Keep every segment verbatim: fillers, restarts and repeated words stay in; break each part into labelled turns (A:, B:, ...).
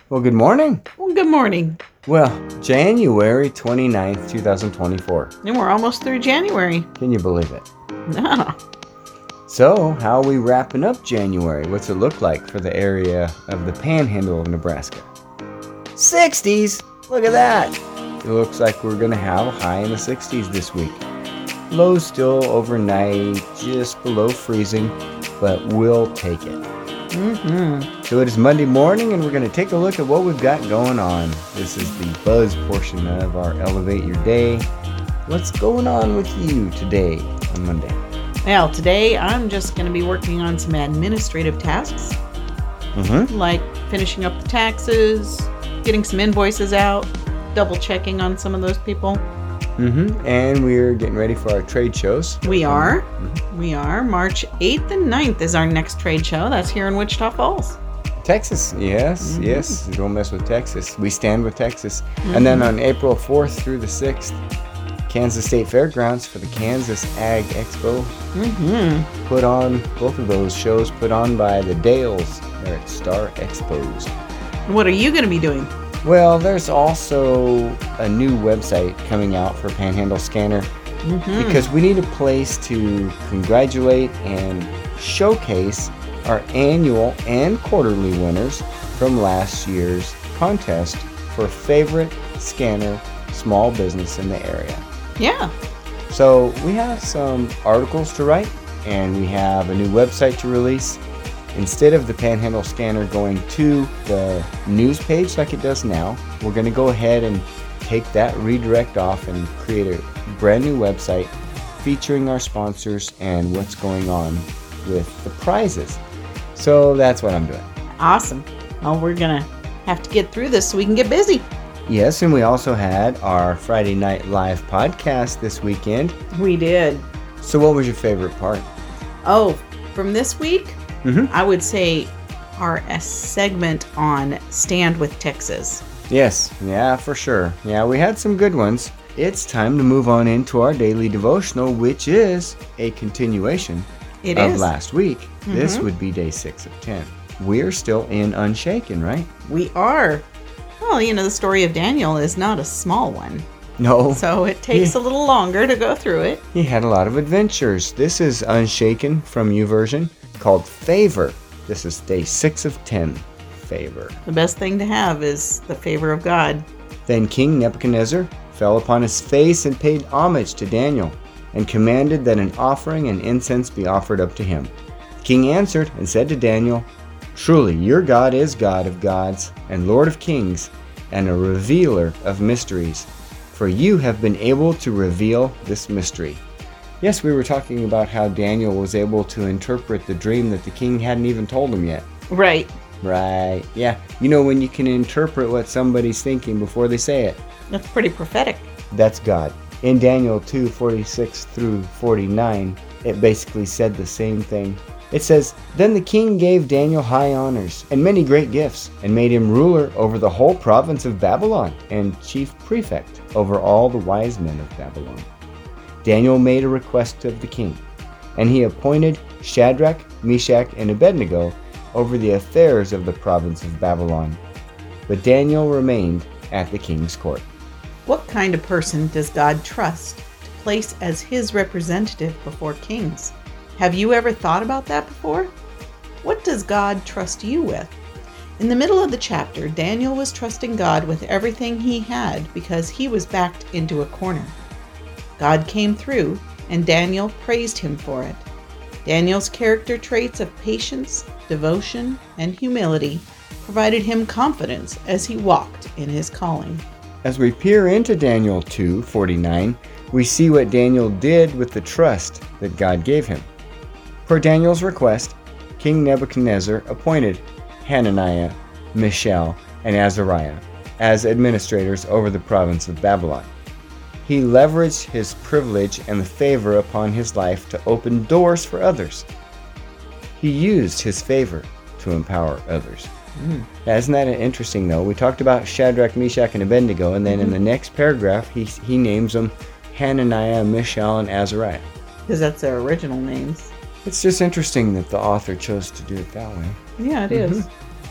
A: Well, good morning.
B: Well, good morning.
A: Well, January twenty-ninth, twenty twenty-four.
B: And we're almost through January.
A: Can you believe it?
B: No.
A: So, how are we wrapping up January? What's it look like for the area of the panhandle of Nebraska? sixties! Look at that! It looks like we're going to have a high in the sixties this week. Low still overnight, just below freezing, but we'll take it.
B: Mm-hmm.
A: So it is Monday morning, and we're going to take a look at what we've got going on. This is the buzz portion of our Elevate Your Day. What's going on with you today on Monday?
B: Well, today I'm just going to be working on some administrative tasks,
A: Mm-hmm.
B: like finishing up the taxes, getting some invoices out, double checking on some of those people.
A: Mm-hmm. And we're getting ready for our trade shows.
B: We are.
A: Mhm.
B: We are. March eighth and ninth is our next trade show. That's here in Wichita Falls.
A: Texas, yes,
B: Mhm.
A: yes. Don't mess with Texas. We stand with Texas. And then on April fourth through the sixth, Kansas State Fairgrounds for the Kansas Ag Expo.
B: Mm-hmm.
A: Put on, both of those shows put on by the Dales. They're at Star Expos.
B: What are you going to be doing?
A: Well, there's also a new website coming out for Panhandle Scanner
B: Mm-hmm.
A: because we need a place to congratulate and showcase our annual and quarterly winners from last year's contest for favorite scanner small business in the area.
B: Yeah.
A: So we have some articles to write, and we have a new website to release. Instead of the Panhandle Scanner going to the news page like it does now, we're going to go ahead and take that redirect off and create a brand new website featuring our sponsors and what's going on with the prizes. So that's what I'm doing.
B: Awesome. Well, we're going to have to get through this so we can get busy.
A: Yes, and we also had our Friday Night Live podcast this weekend.
B: We did.
A: So what was your favorite part?
B: Oh, from this week,
A: Mm-hmm.
B: I would say our uh, segment on Stand with Texas.
A: Yes, yeah, for sure. Yeah, we had some good ones. It's time to move on into our daily devotional, which is a continuation
B: It
A: of
B: is.
A: last week. This
B: Mhm.
A: would be day six of ten. We're still in Unshaken, right?
B: We are. Well, you know, the story of Daniel is not a small one.
A: No,
B: So it takes a little longer to go through it.
A: he had a lot of adventures. This is Unshaken from YouVersion called Favor. This is day six of ten. Favor.
B: The best thing to have is the favor of God.
A: Then King Nebuchadnezzar fell upon his face and paid homage to Daniel, and commanded that an offering and incense be offered up to him. The king answered and said to Daniel, "Truly your God is God of gods and Lord of kings, and a revealer of mysteries, for you have been able to reveal this mystery." Yes, we were talking about how Daniel was able to interpret the dream that the king hadn't even told him yet.
B: Right.
A: Right, yeah. You know when you can interpret what somebody's thinking before they say it.
B: That's pretty prophetic.
A: That's God. In Daniel two forty-six through forty-nine, it basically said the same thing. It says, "Then the king gave Daniel high honors and many great gifts, and made him ruler over the whole province of Babylon, and chief prefect over all the wise men of Babylon." Daniel made a request of the king, and he appointed Shadrach, Meshach, and Abednego over the affairs of the province of Babylon. But Daniel remained at the king's court.
B: What kind of person does God trust to place as his representative before kings? Have you ever thought about that before? What does God trust you with? In the middle of the chapter, Daniel was trusting God with everything he had because he was backed into a corner. God came through, and Daniel praised him for it. Daniel's character traits of patience, devotion, and humility provided him confidence as he walked in his calling.
A: As we peer into Daniel two forty-nine, we see what Daniel did with the trust that God gave him. Per Daniel's request, King Nebuchadnezzar appointed Hananiah, Mishael, and Azariah as administrators over the province of Babylon. He leveraged his privilege and the favor upon his life to open doors for others. He used his favor to empower others.
B: Mm.
A: Now, isn't that interesting, though? We talked about Shadrach, Meshach, and Abednego, and then
B: Mm-hmm.
A: in the next paragraph, he, he names them Hananiah, Mishael, and Azariah.
B: Because that's their original names.
A: It's just interesting that the author chose to do it that way.
B: Yeah, it is.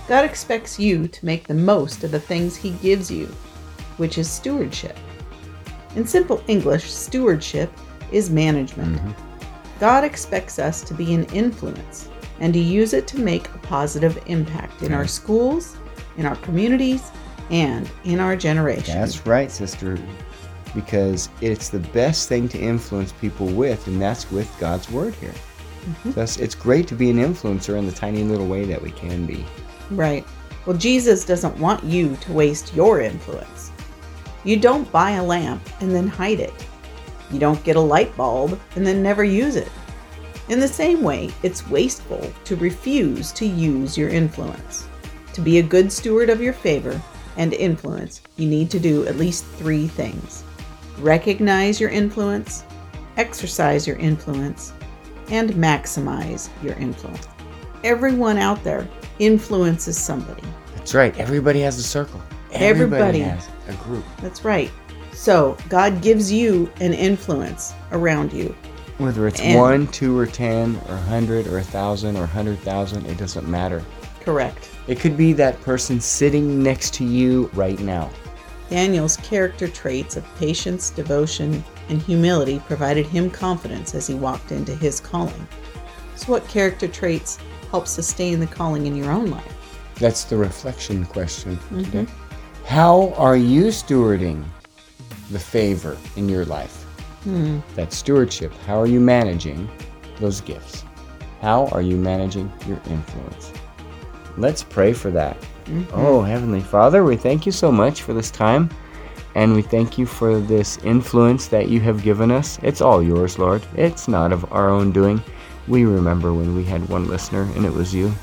B: God expects you to make the most of the things He gives you, which is stewardship. In simple English, stewardship is management. Mm-hmm. God expects us to be an influence and to use it to make a positive impact in our schools, in our communities, and in our generation.
A: That's right, sister. Because it's the best thing to influence people with, and that's with God's Word here. Mm-hmm. Thus, it's great to be an influencer in the tiny little way that we can be.
B: Right. Well, Jesus doesn't want you to waste your influence. You don't buy a lamp and then hide it. You don't get a light bulb and then never use it. In the same way, it's wasteful to refuse to use your influence. To be a good steward of your favor and influence, you need to do at least three things. Recognize your influence, exercise your influence, and maximize your influence. Everyone out there influences somebody.
A: That's right. Everybody has a circle.
B: Everybody,
A: Everybody has a group.
B: That's right. So God gives you an influence around you.
A: Whether it's
B: And-
A: one, two, or ten, or a hundred, or a thousand, or a hundred thousand, it doesn't matter.
B: Correct.
A: It could be that person sitting next to you right now.
B: Daniel's character traits of patience, devotion, and humility provided him confidence as he walked into his calling. So what character traits help sustain the calling in your own life?
A: That's the reflection question for
B: Mhm.
A: today. How are you stewarding the favor in your life?
B: Hmm.
A: That stewardship. How are you managing those gifts? How are you managing your influence? Let's pray for that.
B: Mhm.
A: Oh, Heavenly Father, we thank you so much for this time. And we thank you for this influence that you have given us. It's all yours, Lord. It's not of our own doing. We remember when we had one listener, and it was you.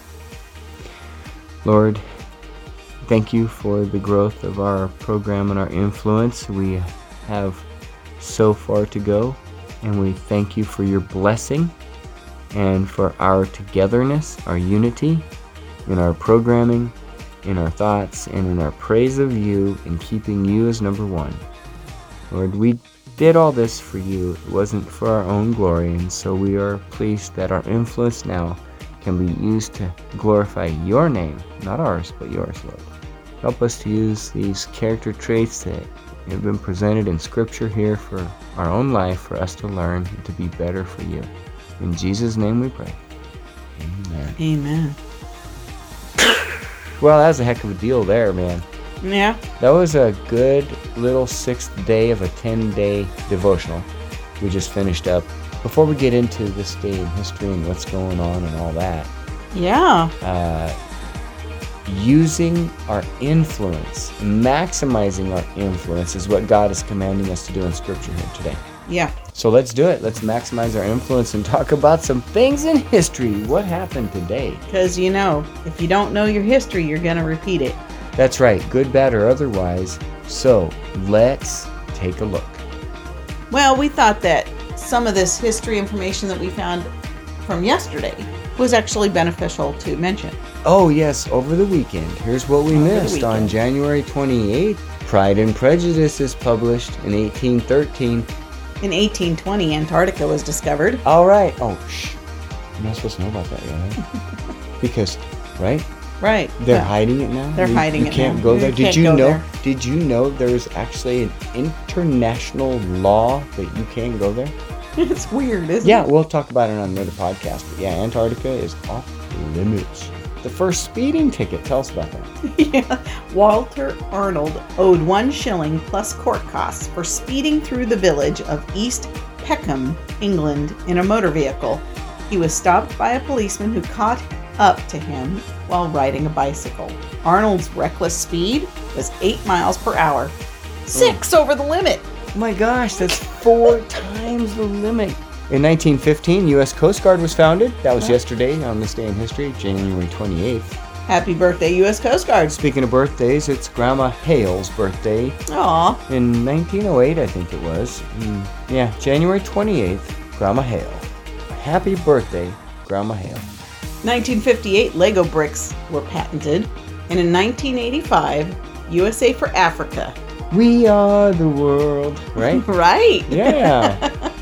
A: Lord, thank you for the growth of our program and our influence. We have so far to go, and we thank you for your blessing and for our togetherness, our unity in our programming, in our thoughts, and in our praise of you and keeping you as number one. Lord, we did all this for you. It wasn't for our own glory, and so we are pleased that our influence now can be used to glorify your name, not ours, but yours, Lord. Help us to use these character traits that have been presented in Scripture here for our own life, for us to learn and to be better for you. In Jesus' name we pray. Amen.
B: Amen.
A: Well, that was a heck of a deal there, man.
B: Yeah.
A: That was a good little sixth day of a ten-day devotional we just finished up. Before we get into this day in history and what's going on and all that,
B: Yeah.
A: uh, using our influence, maximizing our influence is what God is commanding us to do in Scripture here today.
B: Yeah.
A: So let's do it. Let's maximize our influence and talk about some things in history. What happened today?
B: Because, you know, if you don't know your history, you're going to repeat it.
A: That's right, good, bad, or otherwise. So let's take a look.
B: Well, we thought that some of this history information that we found from yesterday was actually beneficial to mention.
A: Oh yes, over the weekend. Here's what we
B: Over the
A: missed. On
B: weekend.
A: January twenty-eighth, Pride and Prejudice is published in eighteen thirteen.
B: In eighteen twenty, Antarctica was discovered.
A: All right. Oh, shh. You're not supposed to know about that yet, right? Because, right?
B: Right.
A: They're
B: Yeah.
A: hiding it now?
B: They're
A: you,
B: hiding
A: you
B: it
A: can't
B: now.
A: go
B: You
A: there. Did
B: can't
A: you
B: go
A: know
B: there.
A: Did you know there's actually an international law that you can't go there?
B: It's weird, isn't
A: Yeah,
B: it?
A: we'll talk about it on another podcast. But yeah, Antarctica is off limits. The first speeding ticket. Tell us about that.
B: Yeah. Walter Arnold owed one shilling plus court costs for speeding through the village of East Peckham, England, in a motor vehicle. He was stopped by a policeman who caught up to him while riding a bicycle. Arnold's reckless speed was eight miles per hour. Six over the limit.
A: Oh my gosh, that's four times the limit. In nineteen fifteen, U S Coast Guard was founded. That was
B: Yeah.
A: yesterday on this day in history, January twenty-eighth.
B: Happy birthday, U S Coast Guard.
A: Speaking of birthdays, it's Grandma Hale's birthday
B: Aw.
A: in nineteen oh eight, I think it was. Mm, yeah, January twenty-eighth, Grandma Hale. Happy birthday, Grandma Hale.
B: nineteen fifty-eight, Lego bricks were patented. And in nineteen eighty-five, U S A for Africa.
A: We are the world, right?
B: Right.
A: Yeah.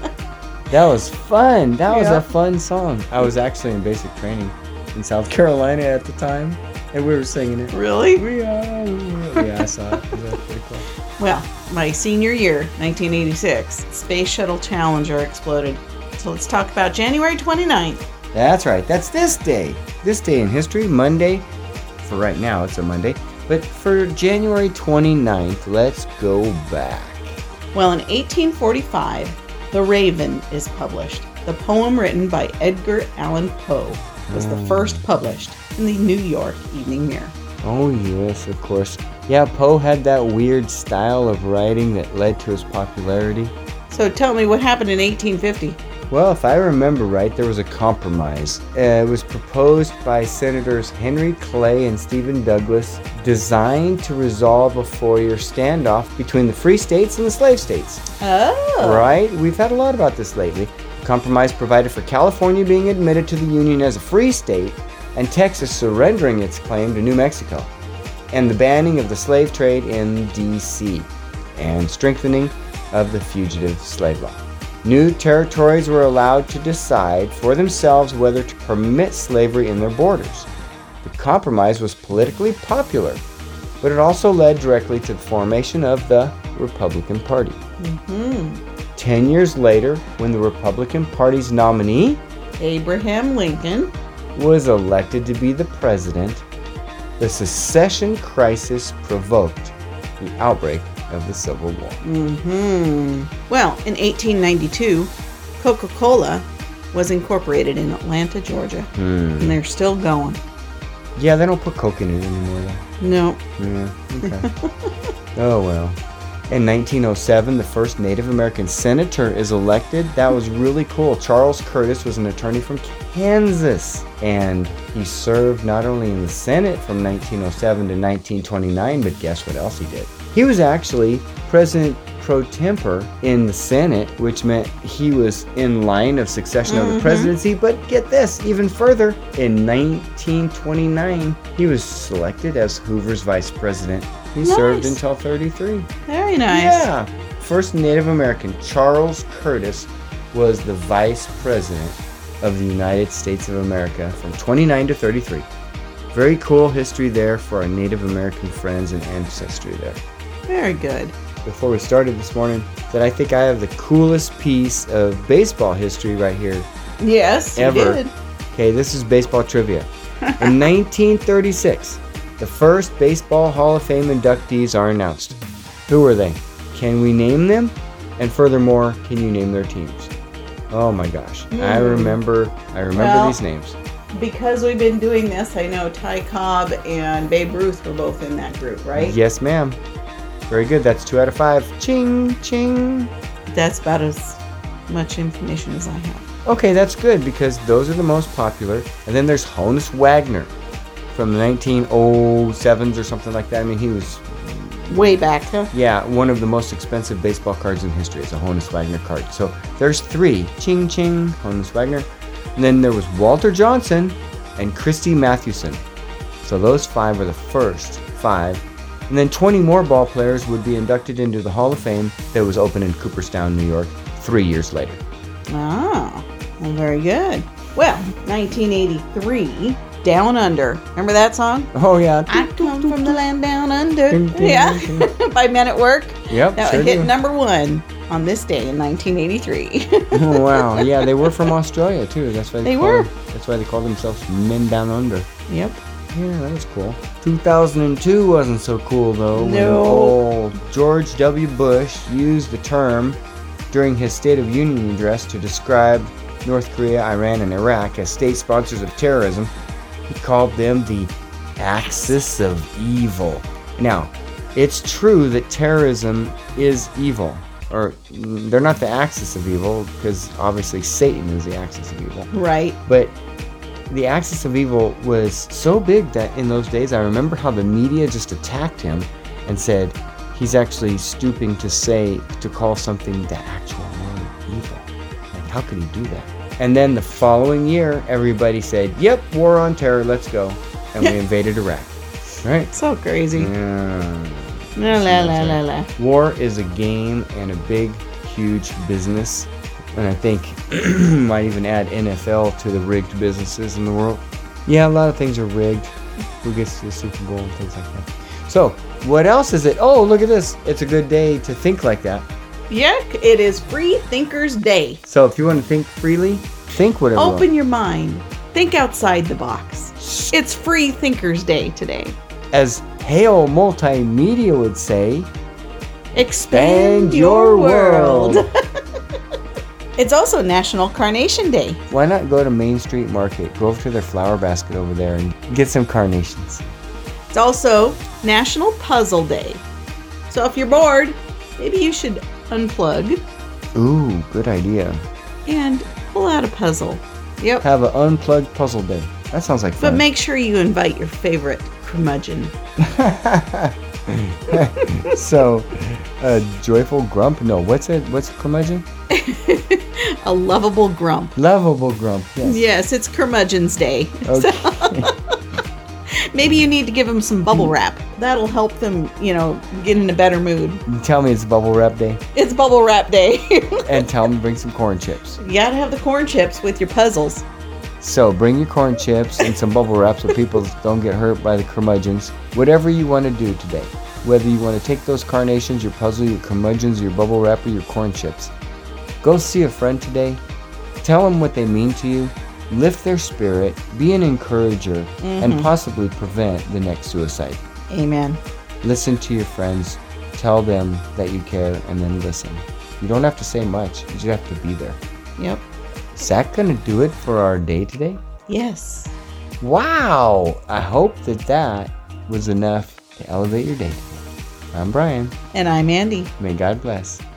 A: That was fun. That was
B: Yeah.
A: a fun song. I was actually in basic training in South Carolina at the time. And we were singing it.
B: Really?
A: We are the world. Yeah, I saw it. It was pretty cool.
B: Well, my senior year, nineteen eighty-six, Space Shuttle Challenger exploded. So let's talk about January twenty-ninth.
A: That's right. That's this day. This day in history, Monday. For right now, it's a Monday. But for January twenty-ninth, let's go back.
B: Well, in eighteen forty-five, The Raven is published. The poem written by Edgar Allan Poe was the first published in the New York Evening Mirror.
A: Oh, yes, of course. Yeah, Poe had that weird style of writing that led to his popularity.
B: So tell me what happened in eighteen fifty.
A: Well, if I remember right, there was a compromise. Uh, it was proposed by Senators Henry Clay and Stephen Douglas, designed to resolve a four-year standoff between the free states and the slave states.
B: Oh.
A: Right? We've had a lot about this lately. The compromise provided for California being admitted to the Union as a free state and Texas surrendering its claim to New Mexico, and the banning of the slave trade in D C and strengthening of the fugitive slave law. New territories were allowed to decide for themselves whether to permit slavery in their borders. The compromise was politically popular, but it also led directly to the formation of the Republican Party.
B: Mm-hmm.
A: Ten years later, when the Republican Party's nominee,
B: Abraham Lincoln,
A: was elected to be the president, the secession crisis provoked the outbreak of the Civil War.
B: Mm-hmm. Well, in eighteen ninety-two, Coca-Cola was incorporated in Atlanta, Georgia.
A: Hmm.
B: And they're still going.
A: Yeah, they don't put Coke in it anymore, though.
B: No.
A: Yeah, okay. Oh, well. In nineteen oh seven, the first Native American senator is elected. That was really cool. Charles Curtis was an attorney from Kansas, and he served not only in the Senate from nineteen oh seven to nineteen twenty-nine, but guess what else he did? He was actually president pro tempore in the Senate, which meant he was in line of succession
B: Mm-hmm.
A: of the presidency. But get this, even further, in nineteen twenty-nine, he was selected as Hoover's vice president. He
B: Nice.
A: served until thirty-three.
B: Very nice.
A: Yeah. First Native American, Charles Curtis, was the vice president of the United States of America from twenty-nine to thirty-three. Very cool history there for our Native American friends and ancestry there.
B: Very good.
A: Before we started this morning, that I think I have the coolest piece of baseball history right here.
B: Yes, you
A: Ever.
B: did.
A: Okay, this is baseball trivia. In nineteen thirty-six, the first Baseball Hall of Fame inductees are announced. Who are they? Can we name them? And furthermore, can you name their teams? Oh my gosh. I
B: Mm.
A: remember I remember
B: Well,
A: these names.
B: Because we've been doing this, I know Ty Cobb and Babe Ruth were both in that group, right?
A: Yes, ma'am. Very good. That's two out of five. Ching, ching.
B: That's about as much information as I have.
A: Okay, that's good because those are the most popular. And then there's Honus Wagner from the nineteen oh sevens or something like that. I mean, he was,
B: Way back, huh?
A: yeah, one of the most expensive baseball cards in history. It's a Honus Wagner card. So there's three. Ching, ching, Honus Wagner. And then there was Walter Johnson and Christy Mathewson. So those five are the first five. And then twenty more ball players would be inducted into the Hall of Fame that was opened in Cooperstown, New York, three years later.
B: Ah, well, very good. Well, nineteen eighty-three, Down Under. Remember that song?
A: Oh, yeah.
B: I come from the land down under.
A: Dun, dun,
B: Yeah,
A: dun,
B: by Men at Work.
A: Yep,
B: That
A: sure
B: hit
A: do.
B: number one on this day in nineteen eighty-three.
A: Oh, wow. Yeah, they were from Australia, too. That's why they,
B: They
A: call
B: were.
A: Them, that's why they call themselves Men Down Under.
B: Yep.
A: Yeah, that was cool. two thousand two wasn't so cool, though. when
B: No.
A: old George W. Bush used the term during his State of Union address to describe North Korea, Iran, and Iraq as state sponsors of terrorism. He called them the axis of evil. Now, it's true that terrorism is evil. Or, mm, they're not the axis of evil, because obviously Satan is the axis of evil.
B: Right.
A: But the axis of evil was so big that in those days, I remember how the media just attacked him and said he's actually stooping to say, to call something the actual word evil. Like, how could he do that? And then the following year, everybody said, yep, war on terror, let's go. And we invaded Iraq. Right?
B: So crazy.
A: Yeah.
B: La la la la la.
A: War is a game and a big, huge business. And I think might even add N F L to the rigged businesses in the world. Yeah, a lot of things are rigged. who gets to the Super Bowl and things like that. So, what else is it? Oh, look at this. It's a good day to think like that.
B: Yeah, it is Free Thinkers Day.
A: So, if you want to think freely, think whatever you want.
B: Open your mind. Think outside the box. It's Free Thinkers Day today.
A: As Hale Multimedia would say,
B: Expand your world. It's also National Carnation Day.
A: Why not go to Main Street Market, go over to their flower basket over there and get some carnations?
B: It's also National Puzzle Day. So if you're bored, maybe you should unplug
A: Ooh, good idea.
B: and pull out a puzzle. Yep.
A: Have an unplugged puzzle day. That sounds like
B: But
A: fun.
B: make sure you invite your favorite curmudgeon.
A: So, a joyful grump? No, what's it? What's a curmudgeon?
B: A lovable grump.
A: Lovable grump. Yes.
B: Yes, it's Curmudgeon's Day.
A: Okay.
B: Maybe you need to give them some bubble wrap. That'll help them, you know, get in a better mood.
A: Tell me it's bubble wrap day,
B: It's bubble wrap day.
A: and tell them to bring some corn chips.
B: You gotta have the corn chips with your puzzles.
A: So bring your corn chips and some bubble wrap so people don't get hurt by the curmudgeons. Whatever you want to do today, whether you want to take those carnations, your puzzle, your curmudgeons, your bubble wrap, or your corn chips, go see a friend today. Tell them what they mean to you. Lift their spirit, be an encourager,
B: Mm-hmm.
A: and possibly prevent the next suicide.
B: Amen.
A: Listen to your friends, tell them that you care, and then listen. You don't have to say much, you just have to be there.
B: Yep.
A: Is that going to do it for our day today?
B: Yes.
A: Wow! I hope that that was enough to elevate your day. I'm Brian.
B: And I'm Andy.
A: May God bless.